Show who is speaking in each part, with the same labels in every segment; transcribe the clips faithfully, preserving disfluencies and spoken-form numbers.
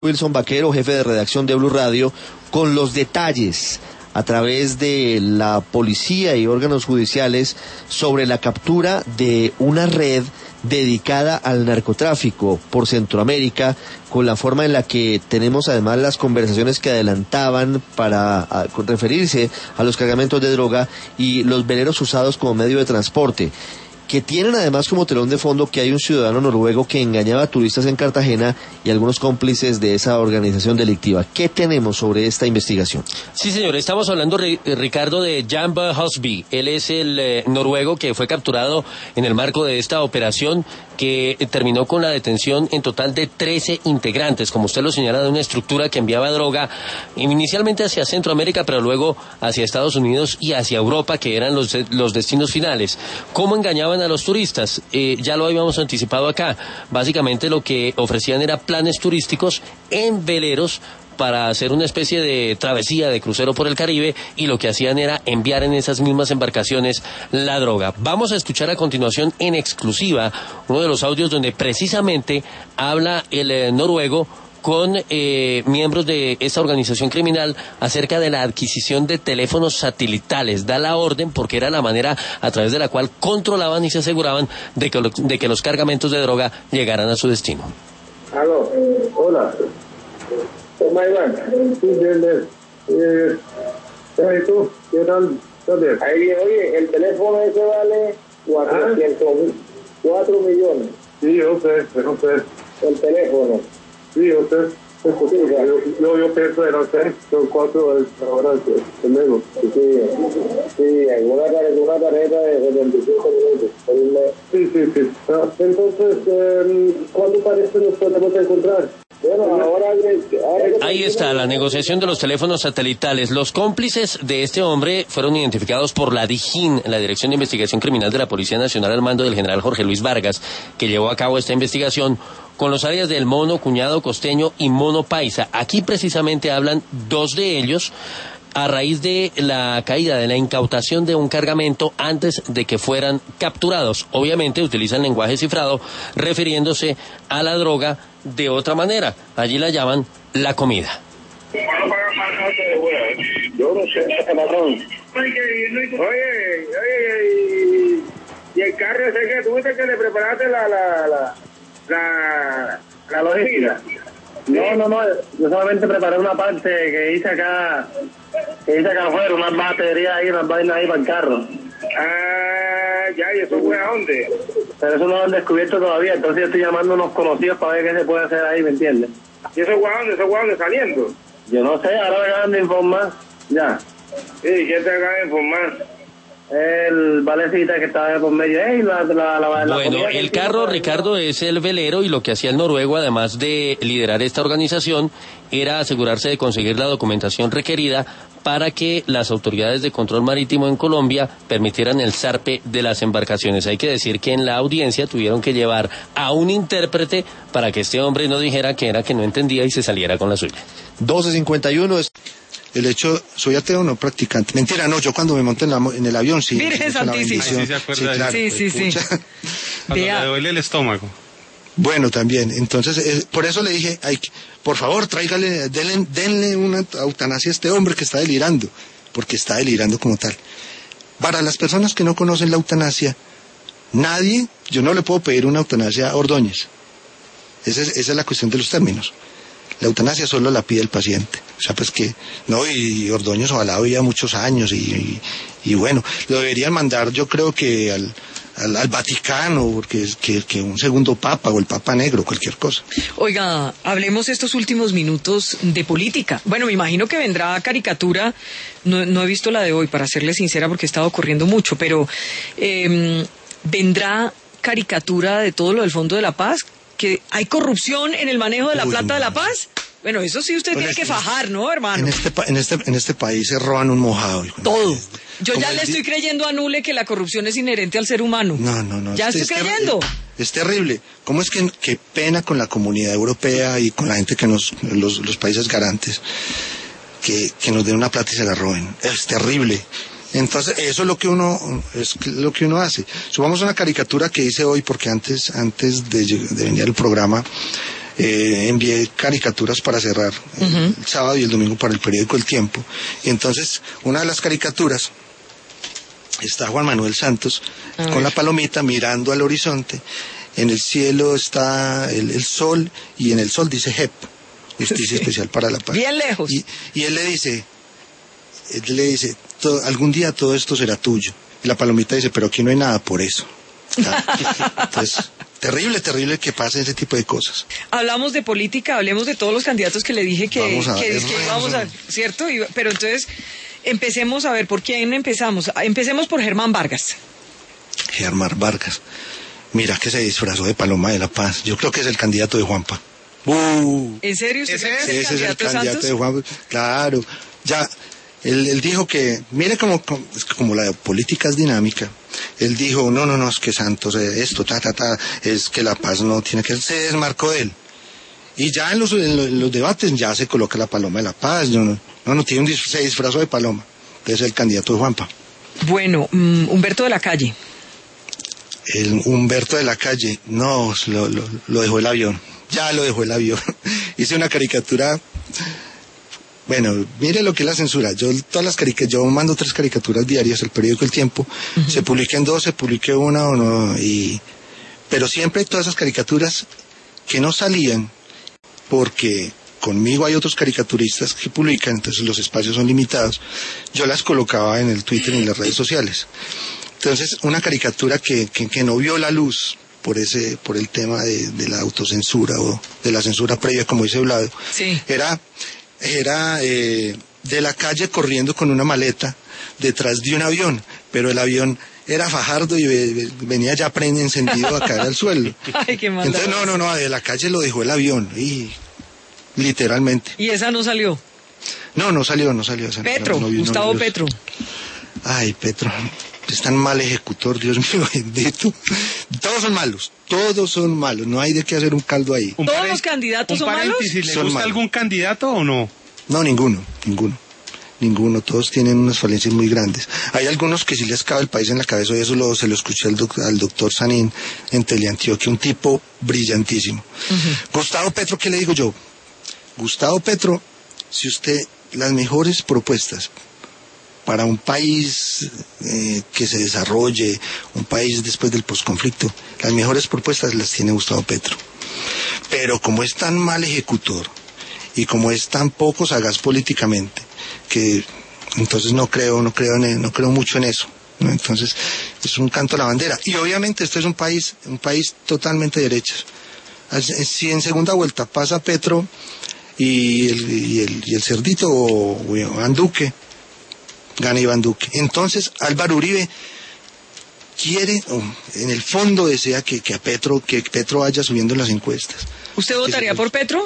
Speaker 1: Wilson Vaquero, jefe de redacción de Blue Radio, con los detalles a través de la policía y órganos judiciales sobre la captura de una red dedicada al narcotráfico por Centroamérica, con la forma en la que tenemos además las conversaciones que adelantaban para a, referirse a los cargamentos de droga y los veleros usados como medio de transporte, que tienen además como telón de fondo que hay un ciudadano noruego que engañaba a turistas en Cartagena y algunos cómplices de esa organización delictiva. ¿Qué tenemos sobre esta investigación?
Speaker 2: Sí, señor, estamos hablando, Ricardo, de Jan Husby. Él es el eh, noruego que fue capturado en el marco de esta operación que eh, terminó con la detención en total de trece integrantes, como usted lo señala, de una estructura que enviaba droga inicialmente hacia Centroamérica, pero luego hacia Estados Unidos y hacia Europa, que eran los, los destinos finales. ¿Cómo engañaban a los turistas? Eh, ya lo habíamos anticipado acá. Básicamente lo que ofrecían era planes turísticos en veleros para hacer una especie de travesía de crucero por el Caribe, y lo que hacían era enviar en esas mismas embarcaciones la droga. Vamos a escuchar a continuación en exclusiva uno de los audios donde precisamente habla el eh, noruego con eh, miembros de esta organización criminal acerca de la adquisición de teléfonos satelitales. Da la orden porque era la manera a través de la cual controlaban y se aseguraban de que, lo, de que los cargamentos de droga llegaran a su destino.
Speaker 3: Aló, eh, hola. ¿Cómo Iván? Sí, bien, bien. Eh, ¿y tú? ¿Qué tal? ¿Dónde? Ahí, oye, el teléfono ese vale cuatrocientos mil, cuatro millones. Sí, yo sé, yo sé. El teléfono. Sí, yo sé. Sí, yo, yo, yo pienso de no sé, son cuatro horas de menos. Sí, sí, alguna tarjeta, tarjeta de veinticinco minutos. Sí, sí, sí. Entonces, eh, ¿cuándo parece nos podemos encontrar? Bueno, ahora, ahora...
Speaker 2: Ahí está la negociación de los teléfonos satelitales. Los cómplices de este hombre fueron identificados por la DIJÍN, la Dirección de Investigación Criminal de la Policía Nacional, al mando del general Jorge Luis Vargas, que llevó a cabo esta investigación con los áreas del Mono, Cuñado, Costeño y Mono Paisa. Aquí precisamente hablan dos de ellos a raíz de la caída, de la incautación de un cargamento antes de que fueran capturados. Obviamente utilizan lenguaje cifrado refiriéndose a la droga de otra manera. Allí la llaman la comida.
Speaker 3: Yo no sé, patrón. Oye, oye, y el carro ese que tuviste que le preparaste la la la la, la logística. No, no, no, yo solamente preparé una parte que hice acá, que hice acá afuera, unas baterías ahí, unas vainas ahí para el carro. Ah, ya, ¿y eso fue a dónde? Pero eso no lo han descubierto todavía, entonces yo estoy llamando a unos conocidos para ver qué se puede hacer ahí, ¿me entiendes? ¿Y eso fue a dónde? ¿Eso fue a dónde saliendo? Yo no sé, ahora me acaban de informar, ya. Sí, ¿quién te acaba de informar? El valecita que estaba por medio. Hey, la, la, la, la
Speaker 2: bueno, el carro, Ricardo, es el velero, y lo que hacía el noruego, además de liderar esta organización, era asegurarse de conseguir la documentación requerida para que las autoridades de control marítimo en Colombia permitieran el zarpe de las embarcaciones. Hay que decir que en la audiencia tuvieron que llevar a un intérprete para que este hombre no dijera que era que no entendía y se saliera con la suya.
Speaker 1: doce cincuenta y uno es...
Speaker 4: El hecho, soy ateo, no practicante. Mentira, no, yo cuando me monté en, la, en el avión, sí.
Speaker 5: Virgen Santísima.
Speaker 6: Sí, se acuerda.
Speaker 4: Sí, claro,
Speaker 5: sí, sí, sí.
Speaker 6: Cuando le duele el estómago.
Speaker 4: Bueno, también. Entonces, eh, por eso le dije, ay, por favor, tráigale, denle, denle una eutanasia a este hombre que está delirando, porque está delirando como tal. Para las personas que no conocen la eutanasia, nadie, yo no le puedo pedir una eutanasia a Ordóñez. Esa es, esa es la cuestión de los términos. La eutanasia solo la pide el paciente. O sea, pues que, no, y Ordóñez ojalá había muchos años y, y, y bueno, lo deberían mandar yo creo que al, al, al Vaticano, porque que, que un segundo papa o el Papa Negro, cualquier cosa.
Speaker 5: Oiga, hablemos estos últimos minutos de política. Bueno, me imagino que vendrá caricatura, no, no he visto la de hoy, para serle sincera, porque he estado ocurriendo mucho, pero eh, vendrá caricatura de todo lo del Fondo de la Paz, que hay corrupción en el manejo de la Uy, plata no, de la paz. Bueno, eso sí usted tiene este, que fajar, ¿no, hermano?
Speaker 4: En este, en este, en este país se roban un mojado. Hijo,
Speaker 5: todo. Yo ya le estoy di... creyendo a Nule que la corrupción es inherente al ser humano.
Speaker 4: No, no, no.
Speaker 5: Ya
Speaker 4: es,
Speaker 5: estoy
Speaker 4: es
Speaker 5: creyendo.
Speaker 4: Ter... Es terrible. ¿Cómo es que qué pena con la comunidad europea y con la gente que nos, los, los países garantes, que, que nos den una plata y se la roben? Es terrible. Entonces, eso es lo que uno, es lo que uno hace. Subamos una caricatura que hice hoy, porque antes, antes de, de venir al programa, eh, envié caricaturas para cerrar uh-huh. el, el sábado y el domingo para el periódico El Tiempo. Y entonces, una de las caricaturas está Juan Manuel Santos con la palomita mirando al horizonte. En el cielo está el, el sol, y en el sol dice J E P, Justicia sí. Especial para la Paz.
Speaker 5: Bien lejos.
Speaker 4: Y, y él le dice, él le dice, algún día todo esto será tuyo. Y la palomita dice, pero aquí no hay nada por eso. Entonces, terrible, terrible que pase ese tipo de cosas.
Speaker 5: Hablamos de política, hablemos de todos los candidatos que le dije que, vamos a, que, ver, que íbamos a, ¿cierto? Y, pero entonces, empecemos a ver, ¿por quién empezamos? Empecemos por Germán Vargas.
Speaker 4: Germán Vargas. Mira que se disfrazó de Paloma de la Paz. Yo creo que es el candidato de Juanpa.
Speaker 5: Uh, ¿En serio? ¿Usted
Speaker 4: ¿Ese,
Speaker 5: cree que
Speaker 4: es,
Speaker 5: es el
Speaker 4: ese
Speaker 5: candidato,
Speaker 4: es el candidato
Speaker 5: Santos?
Speaker 4: de Juanpa? Claro. Ya, él, él dijo que, mire como, como, como la política es dinámica. Él dijo, no, no, no, es que Santos, esto, ta, ta, ta, es que la paz no tiene que... Se desmarcó de él. Y ya en los, en los debates ya se coloca la Paloma de la Paz. No, no, no, no tiene un disfraz, se disfrazó de Paloma. Entonces es el candidato de Juanpa.
Speaker 5: Bueno, um, Humberto de la Calle.
Speaker 4: El Humberto de la Calle, no, lo, lo, lo dejó el avión, ya lo dejó el avión. Hice una caricatura, bueno, mire lo que es la censura. Yo todas las caricaturas, yo mando tres caricaturas diarias al periódico El Tiempo, uh-huh. Se publiquen dos, se publique una o no, y pero siempre todas esas caricaturas que no salían, porque conmigo hay otros caricaturistas que publican, entonces los espacios son limitados, yo las colocaba en el Twitter y en las redes sociales. Entonces, una caricatura que, que, que no vio la luz por ese, por el tema de, de la autocensura o de la censura previa, como dice Vlado,
Speaker 5: sí.
Speaker 4: era, era eh, de la Calle corriendo con una maleta detrás de un avión, pero el avión era Fajardo y venía ya prende encendido a caer al suelo.
Speaker 5: Ay, qué maldad.
Speaker 4: Entonces, no, no, no, de la Calle lo dejó el avión, y literalmente.
Speaker 5: ¿Y esa no salió?
Speaker 4: No, no salió, no salió. Esa
Speaker 5: Petro,
Speaker 4: no, no,
Speaker 5: Gustavo
Speaker 4: no,
Speaker 5: Petro.
Speaker 4: Ay, Petro, es tan mal ejecutor, Dios mío bendito. Todos son malos, todos son malos, no hay de qué hacer un caldo ahí.
Speaker 5: ¿Todos paren- los candidatos son malos?
Speaker 6: ¿Le
Speaker 4: son
Speaker 6: gusta
Speaker 4: malos.
Speaker 6: algún candidato o no?
Speaker 4: No, ninguno, ninguno, ninguno, todos tienen unas falencias muy grandes. Hay algunos que sí les cabe el país en la cabeza, y eso lo, se lo escuché al, doc, al doctor Sanín en Teleantioquia, un tipo brillantísimo. Uh-huh. Gustavo Petro, ¿qué le digo yo? Gustavo Petro, si usted, las mejores propuestas para un país eh, que se desarrolle, un país después del posconflicto, las mejores propuestas las tiene Gustavo Petro. Pero como es tan mal ejecutor y como es tan poco sagaz políticamente, que entonces no creo, no creo, en, no creo mucho en eso, ¿no? Entonces es un canto a la bandera. Y obviamente este es un país, un país totalmente de derechas. Si en segunda vuelta pasa Petro y el, y el, y el cerdito o, o Iván Duque, gana Iván Duque. Entonces Álvaro Uribe quiere, oh, en el fondo desea que, que a Petro, que Petro vaya subiendo las encuestas.
Speaker 5: ¿Usted votaría
Speaker 4: se...
Speaker 5: por Petro?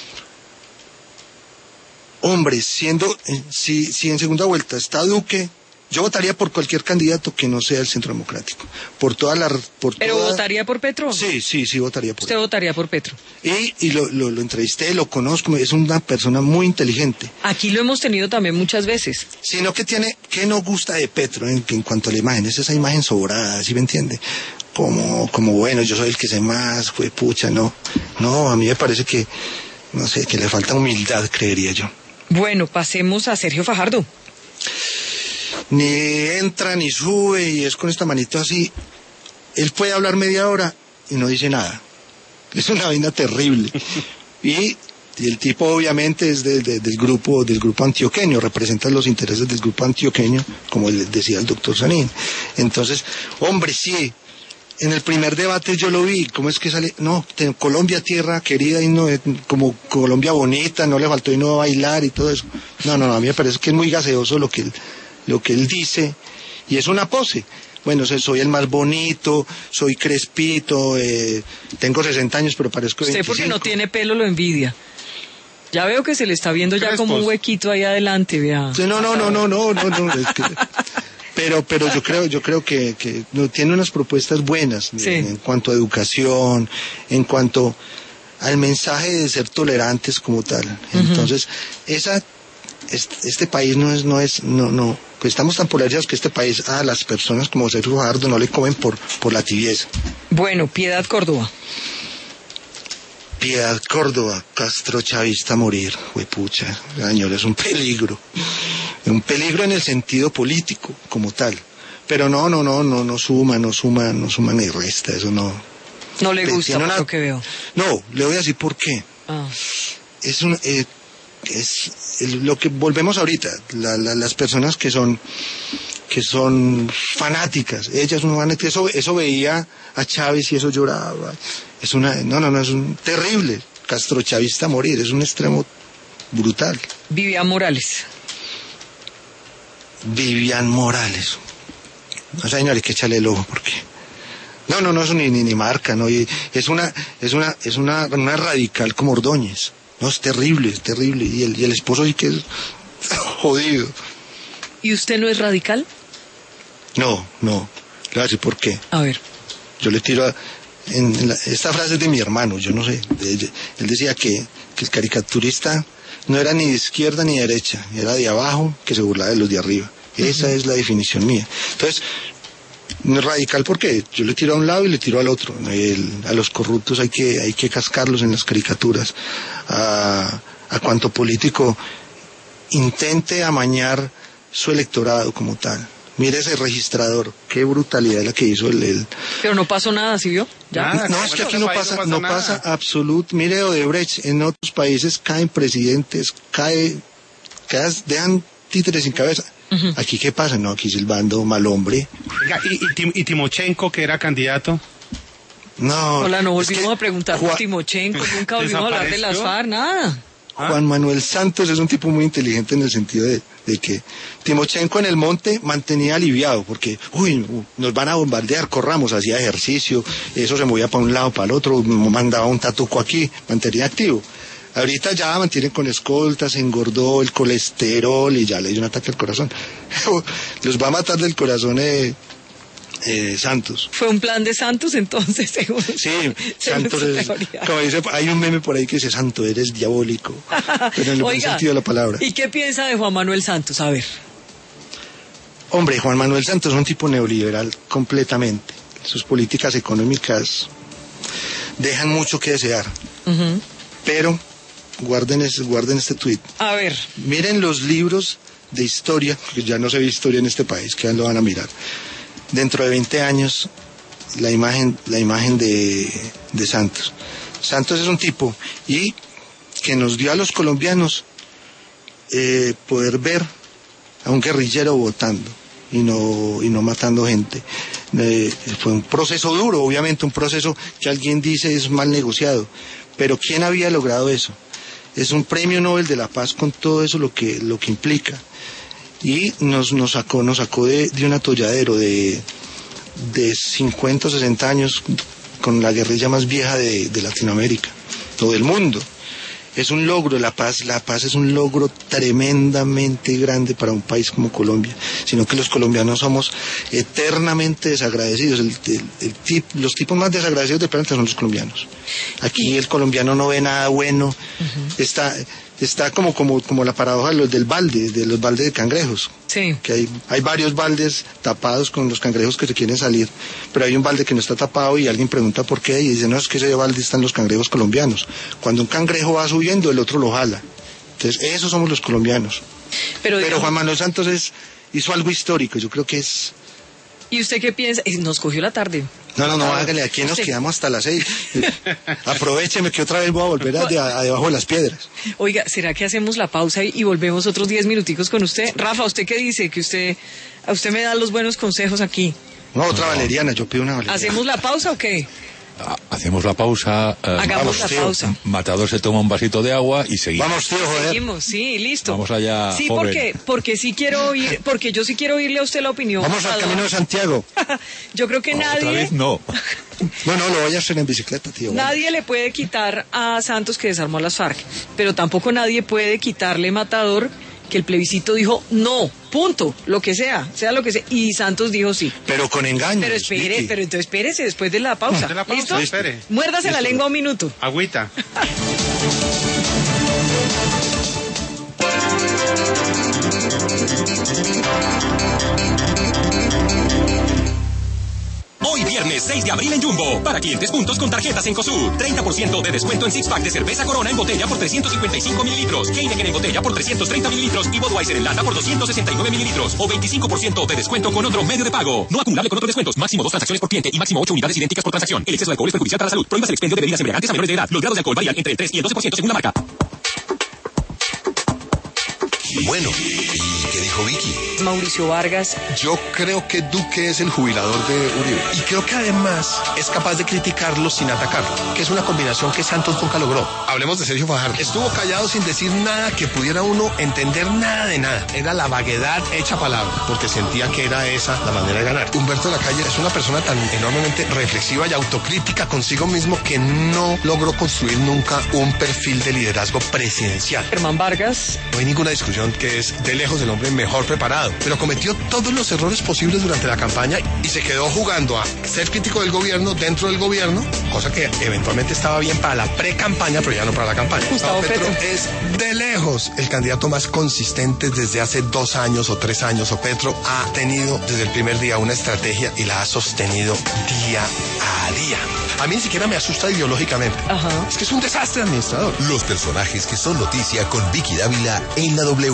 Speaker 4: Hombre, siendo, si, si en segunda vuelta está Duque, yo votaría por cualquier candidato que no sea el Centro Democrático. Por toda la... Por
Speaker 5: ¿Pero
Speaker 4: toda...
Speaker 5: votaría por Petro?
Speaker 4: Sí, sí, sí, votaría por
Speaker 5: ¿Usted él. votaría por Petro?
Speaker 4: Y, y lo, lo, lo entrevisté, lo conozco, es una persona muy inteligente.
Speaker 5: Aquí lo hemos tenido también muchas veces.
Speaker 4: Sino que tiene, ¿qué no gusta de Petro en, en cuanto a la imagen? Es esa imagen sobrada, ¿sí me entiende? Como, como bueno, yo soy el que sé más, fue pucha, no. No, a mí me parece que, no sé, que le falta humildad, creería yo.
Speaker 5: Bueno, pasemos a Sergio Fajardo.
Speaker 4: Ni entra ni sube y es con esta manito así. Él puede hablar media hora y no dice nada. Es una vaina terrible. Y, y el tipo obviamente es de, de, del grupo del grupo antioqueño, representa los intereses del grupo antioqueño, como le decía el doctor Sanín. Entonces, hombre, sí, en el primer debate yo lo vi, ¿cómo es que sale? No, te, Colombia tierra querida y no, como Colombia bonita, no le faltó y no bailar y todo eso. No, no, no, a mí me parece que es muy gaseoso lo que él, lo que él dice, y es una pose. Bueno, soy el más bonito, soy crespito, eh, tengo sesenta años, pero parezco veinticinco.
Speaker 5: Usted porque no tiene pelo lo envidia. Ya veo que se le está viendo ya Crespos. Como un huequito ahí adelante, vea.
Speaker 4: Sí, no, no, no, no, no, no, no, es que... Pero, pero yo creo, yo creo que, que no, tiene unas propuestas buenas, sí. en, en cuanto a educación, en cuanto al mensaje de ser tolerantes como tal. Uh-huh. Entonces, esa, este, este país no es, no es, no, no, pues estamos tan polarizados que este país a las personas como Sergio Fajardo no le comen por, por la tibieza.
Speaker 5: Bueno, Piedad Córdoba.
Speaker 4: Piedad Córdoba, Castro chavista morir, huepucha, señor, es un peligro, un peligro en el sentido político como tal, pero no, no, no, no, no suma, no suma, no suma ni resta, eso no.
Speaker 5: No le gusta
Speaker 4: una...
Speaker 5: lo que veo.
Speaker 4: No, le voy a decir por qué.
Speaker 5: Ah.
Speaker 4: Es un, eh, es el, lo que volvemos ahorita, la, la, las personas que son, que son fanáticas, ellas son fanáticas, eso, eso veía a Chávez y eso lloraba. Es una, no, no, no, es un terrible castrochavista morir, es un extremo brutal.
Speaker 5: Vivian Morales.
Speaker 4: Vivian Morales. No, señor, hay que echarle el ojo porque. No, no, no, eso ni, ni, ni marca, no, y es una, es una, es una, una radical como Ordóñez. No, es terrible, es terrible. Y el, y el esposo sí que es jodido.
Speaker 5: ¿Y usted no es radical?
Speaker 4: No, no. Le voy a decir por qué.
Speaker 5: A ver.
Speaker 4: Yo le tiro a. En, en la, esta frase es de mi hermano, yo no sé. De, de, él decía que, que el caricaturista no era ni de izquierda ni de derecha, era de abajo que se burlaba de los de arriba. Esa uh-huh. es la definición mía. Entonces, no es radical porque yo le tiro a un lado y le tiro al otro. El, a los corruptos hay que, hay que cascarlos en las caricaturas. A, a cuanto político intente amañar su electorado como tal. Mire ese registrador, qué brutalidad la que hizo el... el...
Speaker 5: Pero no pasó nada, ¿sí vio? ¿Ya?
Speaker 4: No, no es que aquí no pasa, no pasa, no pasa absoluto. Mire Odebrecht, en otros países caen presidentes, cae, caes, dejan títeres sin cabeza. Uh-huh. Aquí qué pasa, no, aquí silbando mal hombre.
Speaker 6: ¿Y, y, y Timochenko, que era candidato?
Speaker 4: No.
Speaker 5: Hola, no volvimos
Speaker 4: es que
Speaker 5: a preguntar por
Speaker 4: Juan...
Speaker 5: Timochenko, nunca volvimos a hablar de las FARC, nada.
Speaker 4: Juan Manuel Santos es un tipo muy inteligente en el sentido de, de que Timochenko en el monte mantenía aliviado, porque, uy, nos van a bombardear, corramos, hacía ejercicio, eso se movía para un lado, para el otro, mandaba un tatuco aquí, mantenía activo. Ahorita ya mantienen con escoltas, engordó el colesterol y ya le dio un ataque al corazón. Los va a matar del corazón eh, eh, Santos.
Speaker 5: Fue un plan de Santos entonces, según.
Speaker 4: Sí, Santos es, como dice, hay un meme por ahí que dice, Santo, eres diabólico. Pero en el buen sentido de la palabra.
Speaker 5: ¿Y qué piensa de Juan Manuel Santos? A ver.
Speaker 4: Hombre, Juan Manuel Santos es un tipo neoliberal completamente. Sus políticas económicas dejan mucho que desear. Uh-huh. Pero guarden, es, guarden este tuit.
Speaker 5: A ver.
Speaker 4: Miren los libros de historia, que ya no se ve historia en este país, que ya lo van a mirar. Dentro de veinte años, la imagen, la imagen de, de Santos. Santos es un tipo y que nos dio a los colombianos eh, poder ver a un guerrillero votando y no, y no matando gente. Eh, fue un proceso duro, obviamente, un proceso que alguien dice es mal negociado. Pero ¿quién había logrado eso? Es un premio Nobel de la Paz con todo eso lo que, lo que implica. Y nos, nos sacó, nos sacó de, de un atolladero de, de cincuenta o sesenta años con la guerrilla más vieja de, de Latinoamérica, o del mundo. Es un logro, la paz, la paz es un logro tremendamente grande para un país como Colombia, sino que los colombianos somos eternamente desagradecidos. El, el, el tip, los tipos más desagradecidos del planeta son los colombianos. Aquí el colombiano no ve nada bueno, uh-huh. está... Está como, como, como la paradoja de los del balde, de los baldes de cangrejos.
Speaker 5: Sí.
Speaker 4: Que hay, hay varios baldes tapados con los cangrejos que se quieren salir, pero hay un balde que no está tapado y alguien pregunta por qué y dice, no, es que ese balde están los cangrejos colombianos. Cuando un cangrejo va subiendo, el otro lo jala. Entonces, esos somos los colombianos. Pero, pero digamos... Juan Manuel Santos es, hizo algo histórico, yo creo que es...
Speaker 5: ¿Y usted qué piensa? Nos cogió la tarde.
Speaker 4: No, no, no, hágale, aquí nos quedamos hasta las seis. Aprovecheme que otra vez voy a volver a, a, a debajo de las piedras.
Speaker 5: Oiga, ¿será que hacemos la pausa y, y volvemos otros diez minuticos con usted? Rafa, ¿usted qué dice? Que usted, a usted me da los buenos consejos aquí.
Speaker 4: No, otra no. valeriana, yo pido una valeriana.
Speaker 5: ¿Hacemos la pausa o qué?
Speaker 7: Hacemos la pausa.
Speaker 5: Eh, Hagamos vamos, la tío. pausa.
Speaker 7: Matador se toma un vasito de agua y seguimos.
Speaker 4: Vamos, tío, joder.
Speaker 5: Seguimos, sí, listo.
Speaker 7: Vamos allá,
Speaker 5: Sí,
Speaker 7: joven.
Speaker 5: porque, porque sí quiero oír, porque yo sí quiero oírle a usted la opinión.
Speaker 4: Vamos al Camino de Santiago.
Speaker 5: Yo creo que
Speaker 7: no,
Speaker 5: nadie...
Speaker 7: Otra vez no.
Speaker 4: No, no, lo voy a hacer en bicicleta, tío.
Speaker 5: Nadie
Speaker 4: bueno.
Speaker 5: le puede quitar a Santos que desarmó a las FARC, pero tampoco nadie puede quitarle Matador que el plebiscito dijo no, punto, lo que sea, sea lo que sea, y Santos dijo sí.
Speaker 4: Pero con engaños.
Speaker 5: Pero espere,
Speaker 4: Vicky.
Speaker 5: pero entonces espérese después de la pausa.
Speaker 6: De la pausa,
Speaker 5: ¿Listo?
Speaker 6: espere.
Speaker 5: Muérdase
Speaker 6: Listo.
Speaker 5: la lengua un minuto.
Speaker 6: Agüita.
Speaker 8: Hoy viernes seis de abril en Jumbo. Para clientes puntos con tarjetas en Cosur. treinta por ciento de descuento en six pack de cerveza Corona en botella por trescientos cincuenta y cinco mililitros. Heineken en botella por trescientos treinta mililitros. Y Budweiser en lata por doscientos sesenta y nueve mililitros. O veinticinco por ciento de descuento con otro medio de pago. No acumulable con otros descuentos. Máximo dos transacciones por cliente y máximo ocho unidades idénticas por transacción. El exceso de alcohol es perjudicial para la salud. Prohíbas el expendio de bebidas embriagantes a menores de edad. Los grados de alcohol varían entre el tres y el doce por ciento según la marca.
Speaker 9: Bueno, ¿y qué dijo Vicky?
Speaker 5: Mauricio Vargas.
Speaker 10: Yo creo que Duque es el jubilador de Uribe.
Speaker 11: Y creo que además es capaz de criticarlo sin atacarlo, que es una combinación que Santos nunca logró.
Speaker 10: Hablemos de Sergio Fajardo.
Speaker 11: Estuvo callado sin decir nada que pudiera uno entender nada de nada. Era la vaguedad hecha palabra, porque sentía que era esa la manera de ganar.
Speaker 10: Humberto Lacalle es una persona tan enormemente reflexiva y autocrítica consigo mismo que no logró construir nunca un perfil de liderazgo presidencial.
Speaker 5: Germán Vargas.
Speaker 10: No hay ninguna discusión que es de lejos el hombre mejor preparado, pero cometió todos los errores posibles durante la campaña y se quedó jugando a ser crítico del gobierno dentro del gobierno, cosa que eventualmente estaba bien para la pre-campaña, pero ya no para la campaña.
Speaker 5: Gustavo Petro.
Speaker 10: Petro es de lejos el candidato más consistente desde hace dos años o tres años. O Petro ha tenido desde el primer día una estrategia y la ha sostenido día a día. A mí ni siquiera me asusta ideológicamente.
Speaker 5: Ajá.
Speaker 10: Es que es un desastre administrador.
Speaker 9: Los personajes que son noticia con Vicky Dávila en la W.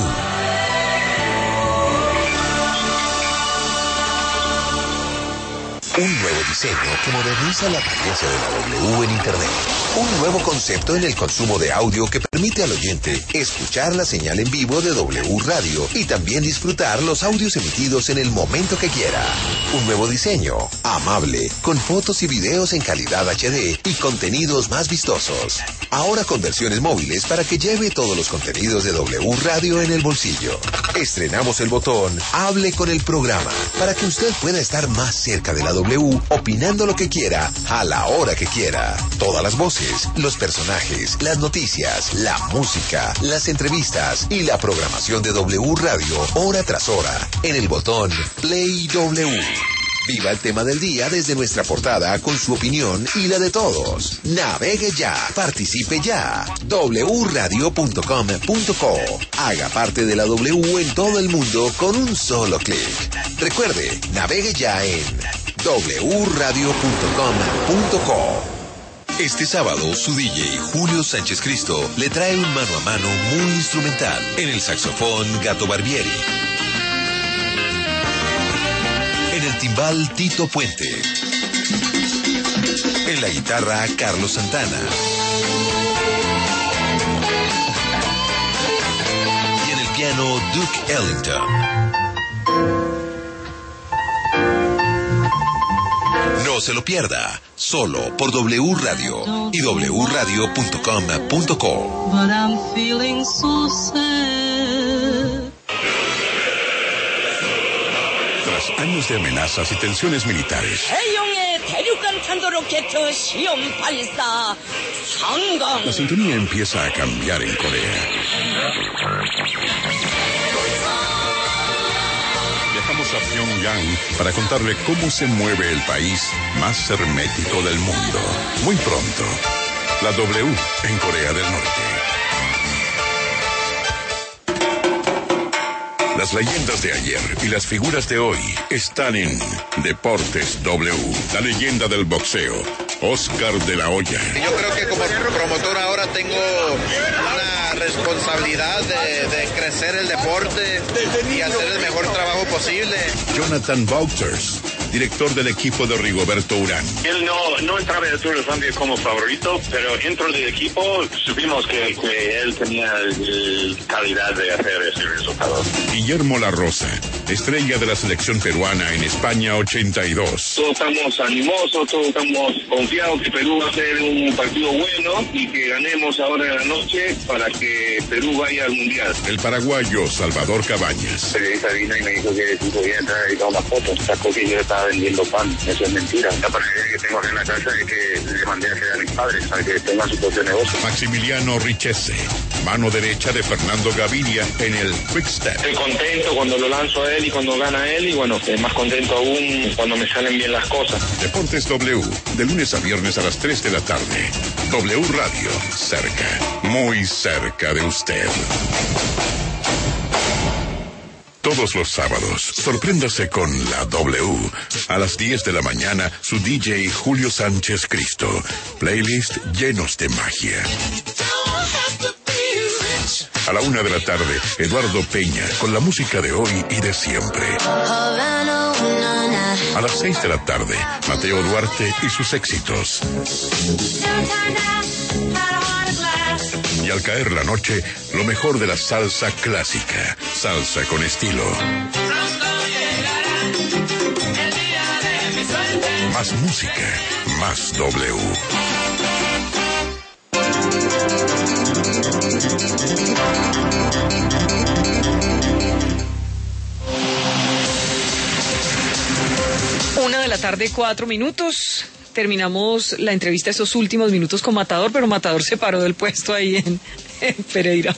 Speaker 9: Un nuevo diseño que moderniza la apariencia de la W en Internet. Un nuevo concepto en el consumo de audio que permite al oyente escuchar la señal en vivo de W Radio y también disfrutar los audios emitidos en el momento que quiera. Un nuevo diseño, amable, con fotos y videos en calidad H D y contenidos más vistosos. Ahora con versiones móviles para que lleve todos los contenidos de W Radio en el bolsillo. Estrenamos el botón Hable con el programa para que usted pueda estar más cerca de la W, opinando lo que quiera, a la hora que quiera. Todas las voces, los personajes, las noticias, la música, las entrevistas y la programación de W Radio, hora tras hora, en el botón Play W. Viva el tema del día desde nuestra portada con su opinión y la de todos. Navegue ya, participe ya. w radio punto com punto co. Haga parte de la W en todo el mundo con un solo clic. Recuerde, navegue ya en w radio punto com punto co. Este sábado, su D J Julio Sánchez Cristo le trae un mano a mano muy instrumental. En el saxofón, Gato Barbieri. En el timbal, Tito Puente. En la guitarra, Carlos Santana. Y en el piano, Duke Ellington. No se lo pierda, solo por W Radio y w radio punto com punto co.
Speaker 7: Tras años de amenazas y tensiones militares, la sintonía empieza a cambiar en Corea. Viajamos a Pyongyang para contarle cómo se mueve el país más hermético del mundo. Muy pronto, la W en Corea del Norte. Las leyendas de ayer y las figuras de hoy están en Deportes W. La leyenda del boxeo, Oscar de la Hoya.
Speaker 12: Yo creo que como promotor ahora tengo una responsabilidad de, de crecer el deporte y hacer el mejor trabajo posible.
Speaker 7: Jonathan Wouters, director del equipo de Rigoberto Urán.
Speaker 13: Él no, no entraba en el Tour de Francia como favorito, pero dentro del equipo supimos que, que él tenía el, calidad de hacer ese resultado.
Speaker 7: Guillermo La Rosa, estrella de la selección peruana en España ochenta y dos.
Speaker 13: Todos estamos animosos, todos estamos confiados que Perú va a ser un partido bueno y que ganemos ahora en la noche para que Perú vaya al Mundial.
Speaker 7: El paraguayo Salvador Cabañas.
Speaker 13: El periodista vino y me dijo que si podía entrar y tomar una foto, sacó que yo estaba vendiendo pan. Eso es mentira. La pareja que tengo aquí en la casa es que le mandé a hacer a mis padres para que tengan su propio negocio.
Speaker 7: Maximiliano Richese, mano derecha de Fernando Gaviria en el Quick Step.
Speaker 13: Estoy contento cuando lo lanzo a él y cuando gana él, y bueno, eh, más contento aún cuando me salen bien las cosas.
Speaker 7: Deportes W, de lunes a viernes a las tres de la tarde. W Radio, cerca, muy cerca de usted. Todos los sábados, sorpréndase con la W. A las diez de la mañana, su D J Julio Sánchez Cristo. Playlist llenos de magia. A la una de la tarde, Eduardo Peña, con la música de hoy y de siempre. A las seis de la tarde, Mateo Duarte y sus éxitos. Y al caer la noche, lo mejor de la salsa clásica. Salsa con estilo. Más música, más W.
Speaker 5: Una de la tarde, cuatro minutos. Terminamos la entrevista estos últimos minutos con Matador, pero Matador se paró del puesto ahí en, en Pereira.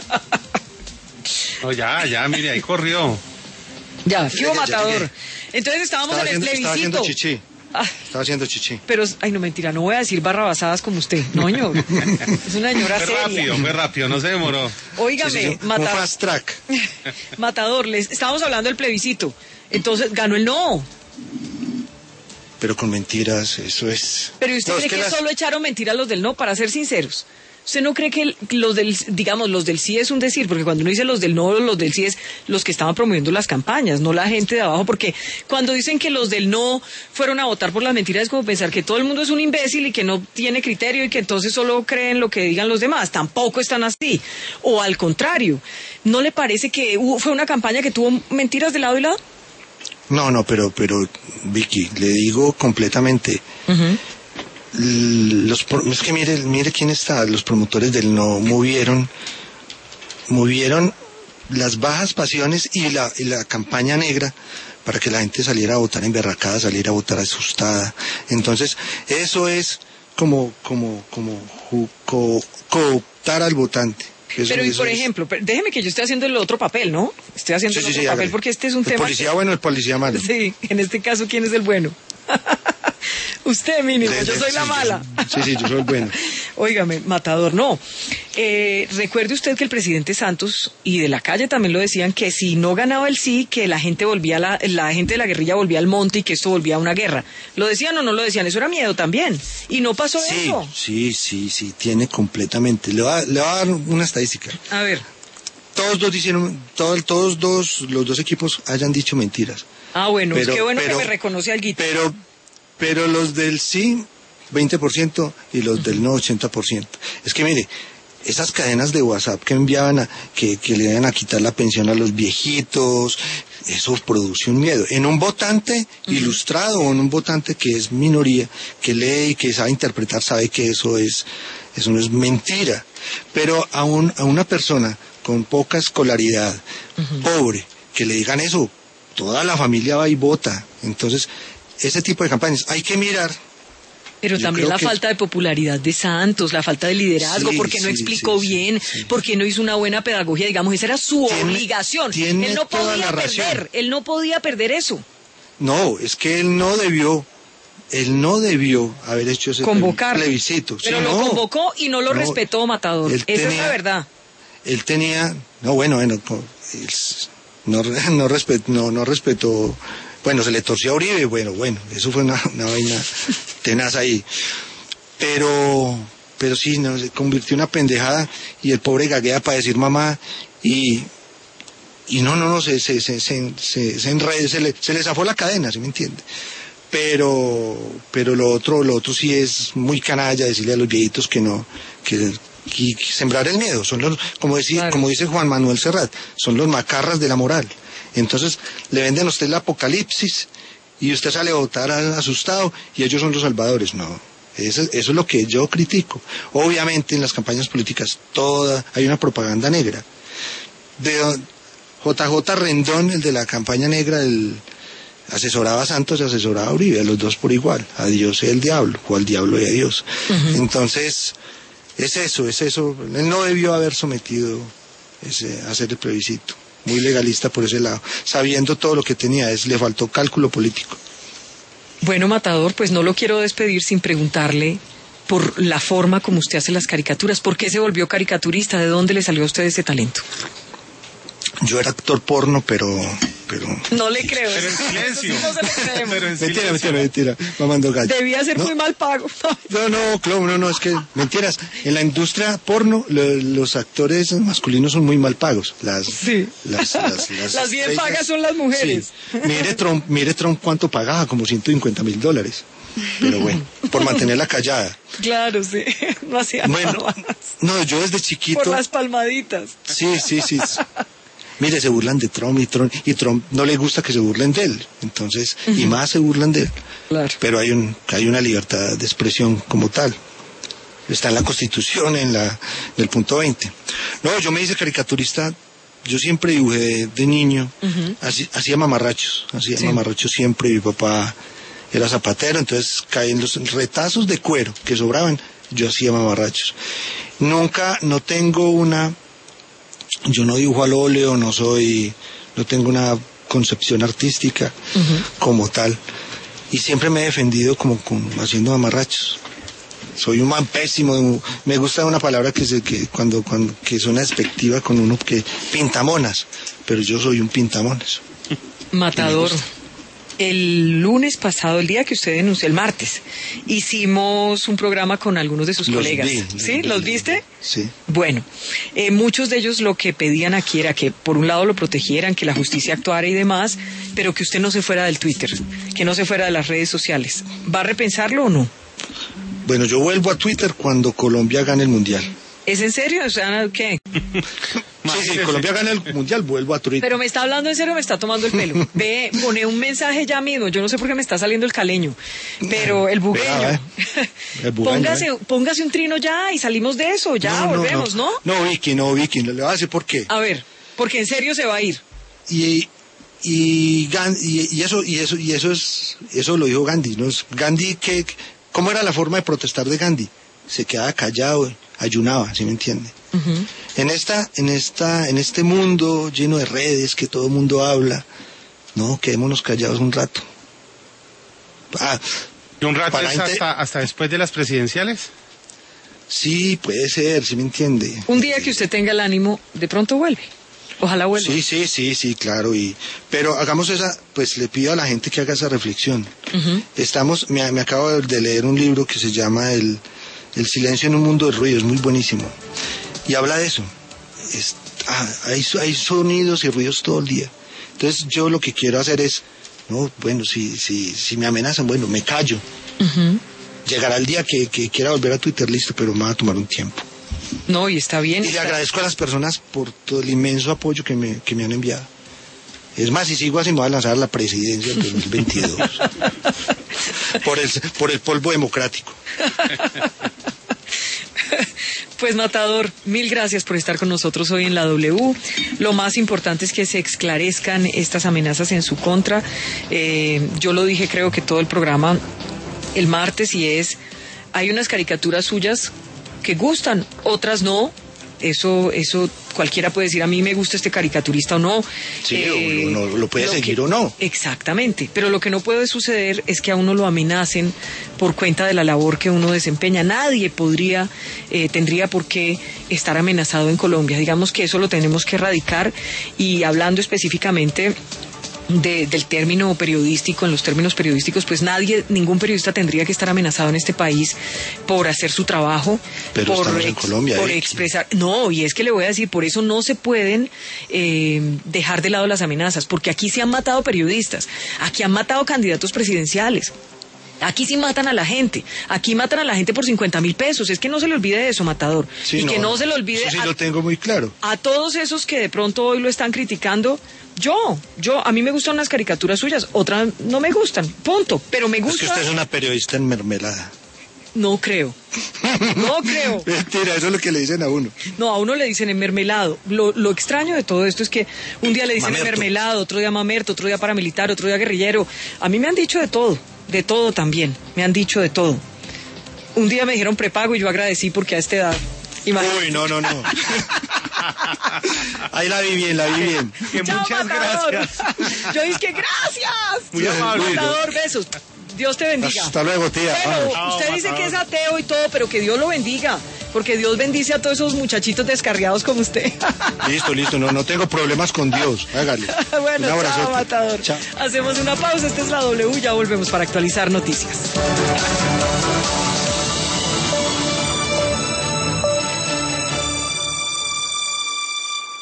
Speaker 6: No, ya, ya, mire, ahí corrió.
Speaker 5: Ya, fijo Matador. Entonces estábamos
Speaker 4: estaba
Speaker 5: en el
Speaker 4: haciendo,
Speaker 5: plebiscito.
Speaker 4: Estaba haciendo chichi.
Speaker 5: Ah,
Speaker 4: estaba haciendo chichi.
Speaker 5: pero, ay, no, mentira, no voy a decir barrabasadas como usted. No, señor. Es una señora
Speaker 6: Fue
Speaker 5: seria.
Speaker 6: rápido, fue rápido, no se demoró.
Speaker 5: Óigame,
Speaker 4: Sí, sí, sí, un
Speaker 5: Matador.
Speaker 4: fast track.
Speaker 5: Matador, les, estábamos hablando del plebiscito. Entonces, ganó el no.
Speaker 4: Pero con mentiras, eso es...
Speaker 5: Pero ¿usted
Speaker 4: No,
Speaker 5: cree
Speaker 4: es
Speaker 5: que,
Speaker 4: que las-
Speaker 5: solo echaron mentiras los del no, para ser sinceros? ¿Usted no cree que el- los del, digamos, los del sí es un decir? Porque cuando uno dice los del no, los del sí es los que estaban promoviendo las campañas, no la gente de abajo, porque cuando dicen que los del no fueron a votar por las mentiras es como pensar que todo el mundo es un imbécil y que no tiene criterio y que entonces solo creen lo que digan los demás. Tampoco están así. O al contrario, ¿no le parece que hubo- fue una campaña que tuvo mentiras de lado y lado?
Speaker 4: No, no, pero, pero, Vicky, le digo completamente... Los, pro- es que mire, mire quién está, los promotores del no movieron, movieron las bajas pasiones y la, y la campaña negra para que la gente saliera a votar emberracada, saliera a votar asustada. Entonces, eso es como, como, como ju- co- cooptar al votante. Eso-
Speaker 5: Pero y
Speaker 4: eso
Speaker 5: por
Speaker 4: es-
Speaker 5: ejemplo, pero déjeme que yo estoy haciendo el otro papel, ¿no? Estoy haciendo
Speaker 4: Sí,
Speaker 5: el
Speaker 4: sí,
Speaker 5: otro
Speaker 4: sí,
Speaker 5: papel
Speaker 4: hágale.
Speaker 5: porque este es un
Speaker 4: ¿El
Speaker 5: tema...
Speaker 4: policía
Speaker 5: que-
Speaker 4: bueno o el policía malo?
Speaker 5: Sí, en este caso, ¿quién es el bueno? Usted mínimo,
Speaker 4: Sí,
Speaker 5: yo soy
Speaker 4: sí,
Speaker 5: la
Speaker 4: yo-
Speaker 5: mala.
Speaker 4: Sí, sí, yo soy el bueno.
Speaker 5: Óigame, Matador, no. Eh, recuerde usted que el presidente Santos y de la calle también lo decían que si no ganaba el sí, que la gente volvía, la, la gente de la guerrilla volvía al monte y que esto volvía a una guerra. ¿Lo decían o no lo decían? Eso era miedo también. Y no pasó
Speaker 4: Sí,
Speaker 5: eso.
Speaker 4: sí, sí, sí, tiene completamente. Le voy a, le voy a dar una estadística.
Speaker 5: A ver.
Speaker 4: Todos dos hicieron, todo- todos dos, los dos equipos hayan dicho mentiras.
Speaker 5: Ah, bueno,
Speaker 4: Pero-
Speaker 5: qué bueno
Speaker 4: pero-
Speaker 5: que me reconoce alguito.
Speaker 4: Pero, pero los del sí, veinte por ciento y los del no, ochenta por ciento. Es que mire, esas cadenas de WhatsApp que enviaban a, que, que le iban a quitar la pensión a los viejitos, eso produce un miedo. En un votante ilustrado o en un votante que es minoría, que lee y que sabe interpretar, sabe que eso es, eso no es mentira. Pero a, un, a una persona con poca escolaridad, pobre, que le digan eso, toda la familia va y vota. Entonces, ese tipo de campañas hay que mirar.
Speaker 5: Pero
Speaker 4: Yo
Speaker 5: también
Speaker 4: creo
Speaker 5: la
Speaker 4: que-
Speaker 5: falta de popularidad de Santos, la falta de liderazgo,
Speaker 4: Sí,
Speaker 5: porque no
Speaker 4: sí,
Speaker 5: explicó
Speaker 4: sí, sí,
Speaker 5: bien,
Speaker 4: sí.
Speaker 5: porque no hizo una buena pedagogía, digamos, esa era su
Speaker 4: Tiene-
Speaker 5: obligación.
Speaker 4: tiene
Speaker 5: Él no
Speaker 4: toda
Speaker 5: podía
Speaker 4: la razón.
Speaker 5: perder, él no podía perder eso.
Speaker 4: No, es que él no debió, él no debió haber hecho ese
Speaker 5: Convocar.
Speaker 4: plebiscito. Sí,
Speaker 5: Pero lo
Speaker 4: no.
Speaker 5: convocó y no lo
Speaker 4: No,
Speaker 5: respetó, Matador.
Speaker 4: él
Speaker 5: Esa es
Speaker 4: tenía-
Speaker 5: la verdad.
Speaker 4: Él tenía, no, bueno, bueno, co- él s- no, re- no, respet- no, no respetó, bueno, se le torció a Uribe, bueno, bueno, eso fue una, una vaina tenaz ahí. Pero, pero sí, no, se convirtió en una pendejada y el pobre gaguea para decir mamá y, y no, no, no, se, se, se, se, se, se enredó, se le, se le zafó la cadena, ¿sí me entiende? Pero, pero lo otro, lo otro sí es muy canalla decirle a los viejitos que no, que, que- que sembrar el miedo, son los, como decía, como dice Juan Manuel Serrat, son los macarras de la moral. Entonces le venden a usted el apocalipsis y usted sale a votar a- asustado y ellos son los salvadores. No, eso, eso es lo que yo critico. Obviamente en las campañas políticas toda hay una propaganda negra. De don- J J Rendón, el de la campaña negra, el asesoraba a Santos y asesoraba a Uribe, a los dos por igual, a Dios y al diablo, o al diablo y a Dios. Entonces, es eso, es eso. Él no debió haber sometido ese, a hacer el plebiscito. Muy legalista por ese lado. Sabiendo todo lo que tenía, es, le faltó cálculo político.
Speaker 5: Bueno, Matador, pues no lo quiero despedir sin preguntarle por la forma como usted hace las caricaturas. ¿Por qué se volvió caricaturista? ¿De dónde le salió a usted ese talento?
Speaker 4: yo era actor porno, pero... pero
Speaker 5: no le creo.
Speaker 6: Pero en silencio.
Speaker 5: No se lo creemos.
Speaker 6: Pero en
Speaker 4: mentira,
Speaker 6: silencio.
Speaker 4: mentira, mentira, mamando gallo.
Speaker 5: Debía ser
Speaker 4: ¿No?
Speaker 5: muy mal pago.
Speaker 4: No, no, claro, no, no, es que mentiras. En la industria porno, lo, los actores masculinos son muy mal pagos. Las,
Speaker 5: sí.
Speaker 4: Las, las, las,
Speaker 5: las bien
Speaker 4: estrellas,
Speaker 5: pagas son las mujeres.
Speaker 4: Sí. Mire Trump, mire Trump cuánto pagaba, como ciento cincuenta mil dólares. Pero bueno, por mantenerla callada.
Speaker 5: Claro, sí. No hacía
Speaker 4: bueno,
Speaker 5: nada.
Speaker 4: No, yo desde chiquito.
Speaker 5: Por las palmaditas.
Speaker 4: Sí, sí, sí. Mire, se burlan de Trump y Trump, y Trump no le gusta que se burlen de él. Entonces, uh-huh. y más se burlan de él.
Speaker 5: Claro.
Speaker 4: Pero hay un, hay una libertad de expresión como tal. Está en la Constitución, en la, en el punto veinte. No, yo me hice caricaturista. Yo siempre dibujé de, de niño. Uh-huh. Hacía, hacía mamarrachos. Hacía sí. mamarrachos siempre. Mi papá era zapatero, entonces caían los retazos de cuero que sobraban, yo hacía mamarrachos. Nunca, no tengo una, yo no dibujo al óleo, no soy, no tengo una concepción artística uh-huh. como tal, y siempre me he defendido como con, haciendo mamarrachos. Soy un man pésimo, me gusta una palabra que, se, que cuando, cuando que suena despectiva con uno, que pintamonas, pero yo soy un pintamonas.
Speaker 5: Matador. El lunes pasado, el día que usted denunció, el martes, hicimos un programa con algunos de sus
Speaker 4: los
Speaker 5: colegas.
Speaker 4: Vi,
Speaker 5: ¿Sí? ¿Los viste?
Speaker 4: Sí.
Speaker 5: Bueno, eh, muchos de ellos lo que pedían aquí era que por un lado lo protegieran, que la justicia actuara y demás, pero que usted no se fuera del Twitter, que no se fuera de las redes sociales. ¿Va a repensarlo o no?
Speaker 4: Bueno, yo vuelvo a Twitter cuando Colombia gane el Mundial.
Speaker 5: ¿Es en serio? O sea, ¿qué?
Speaker 4: Sí, sí, Colombia gana el Mundial, vuelvo a Twitter.
Speaker 5: Pero me está hablando en serio, me está tomando el pelo. Ve, pone un mensaje ya mismo. Yo no sé por qué me está saliendo el caleño, pero el bugueño. Vea, eh. el bugueño póngase, eh. póngase un trino ya y salimos de eso, ya no, volvemos,
Speaker 4: no,
Speaker 5: ¿no?
Speaker 4: No, no Vicky, no, Vicky, le voy a decir por qué.
Speaker 5: A ver, porque en serio se va a ir.
Speaker 4: Y y, y, y eso y eso y eso es eso lo dijo Gandhi, ¿no? Gandhi, que ¿cómo era la forma de protestar de Gandhi? Se quedaba callado, ayunaba, ¿sí me entiende? Uh-huh. En esta, en esta, en este mundo lleno de redes que todo el mundo habla, no, quedémonos callados un rato.
Speaker 6: Ah, ¿Y un rato es hasta, inte- hasta después de las presidenciales?
Speaker 4: Sí, puede ser, ¿sí me entiende?
Speaker 5: Un día que usted tenga el ánimo, de pronto vuelve. Ojalá vuelva.
Speaker 4: Sí, sí, sí, sí, claro. Y pero hagamos esa, pues le pido a la gente que haga esa reflexión. Uh-huh. Estamos, me, me acabo de leer un libro que se llama El El silencio en un mundo de ruido, es muy buenísimo. Y habla de eso. Es, ah, hay, hay sonidos y ruidos todo el día. Entonces yo lo que quiero hacer es, no, bueno, si, si, si me amenazan, bueno, me callo. Uh-huh. Llegará el día que, que quiera volver a Twitter, listo, pero me va a tomar un tiempo.
Speaker 5: No, y está bien.
Speaker 4: Y
Speaker 5: está...
Speaker 4: le agradezco a las personas por todo el inmenso apoyo que me, que me han enviado. Es más, si sigo así me voy a lanzar a la presidencia del dos mil veintidós. por, el, por el polvo democrático.
Speaker 5: Pues Matador, mil gracias por estar con nosotros hoy en la W. Lo más importante es que se esclarezcan estas amenazas en su contra. Eh, yo lo dije creo que todo el programa el martes y es, hay unas caricaturas suyas que gustan, otras no. Eso, eso cualquiera puede decir, a mí me gusta este caricaturista o no.
Speaker 4: Sí, eh, o no, lo puede lo seguir
Speaker 5: que,
Speaker 4: o no.
Speaker 5: Exactamente, pero lo que no puede suceder es que a uno lo amenacen por cuenta de la labor que uno desempeña. Nadie podría, eh, tendría por qué estar amenazado en Colombia. Digamos que eso lo tenemos que erradicar y hablando específicamente De, del término periodístico, en los términos periodísticos, pues nadie, ningún periodista tendría que estar amenazado en este país por hacer su trabajo,
Speaker 4: pero
Speaker 5: por,
Speaker 4: estamos en
Speaker 5: ex,
Speaker 4: Colombia,
Speaker 5: por
Speaker 4: ¿eh?
Speaker 5: expresar. No, y es que le voy a decir, por eso no se pueden eh, dejar de lado las amenazas, porque aquí se han matado periodistas, aquí han matado candidatos presidenciales. Aquí sí matan a la gente, aquí matan a la gente por cincuenta mil pesos, es que no se le olvide eso, Matador,
Speaker 4: sí,
Speaker 5: y
Speaker 4: no,
Speaker 5: que no se le olvide
Speaker 4: eso sí
Speaker 5: a,
Speaker 4: lo tengo muy claro.
Speaker 5: A todos esos que de pronto hoy lo están criticando. Yo, yo, a mí me gustan unas caricaturas suyas, otras no me gustan, punto, pero me gusta...
Speaker 4: Es que usted es una periodista en mermelada.
Speaker 5: No creo, no creo.
Speaker 4: Mentira, eso es lo que le dicen a uno.
Speaker 5: No, a uno le dicen en mermelado. Lo, lo extraño de todo esto es que un día le dicen
Speaker 4: Mamerto.
Speaker 5: en mermelado, otro día mamerto, otro día paramilitar, otro día guerrillero. A mí me han dicho de todo, de todo también, me han dicho de todo. Un día me dijeron prepago y yo agradecí porque a esta edad... Imagínate.
Speaker 4: Uy, no, no, no. Ahí la vi bien, la vi bien.
Speaker 6: Que
Speaker 5: Chao,
Speaker 6: muchas
Speaker 5: Matador.
Speaker 6: gracias.
Speaker 5: Yo dije que gracias.
Speaker 6: Muy amable.
Speaker 5: Matador, besos. Dios te bendiga.
Speaker 4: Hasta luego, tía.
Speaker 5: Bueno,
Speaker 4: Vamos.
Speaker 5: usted dice que es ateo y todo, pero que Dios lo bendiga. Porque Dios bendice a todos esos muchachitos descarriados como usted.
Speaker 4: Listo, listo. No, no tengo problemas con Dios. Hágale.
Speaker 5: Bueno,
Speaker 4: un abrazo.
Speaker 5: chao, Matador.
Speaker 4: Chao.
Speaker 5: Hacemos una pausa. Esta es la W. Ya volvemos para actualizar noticias.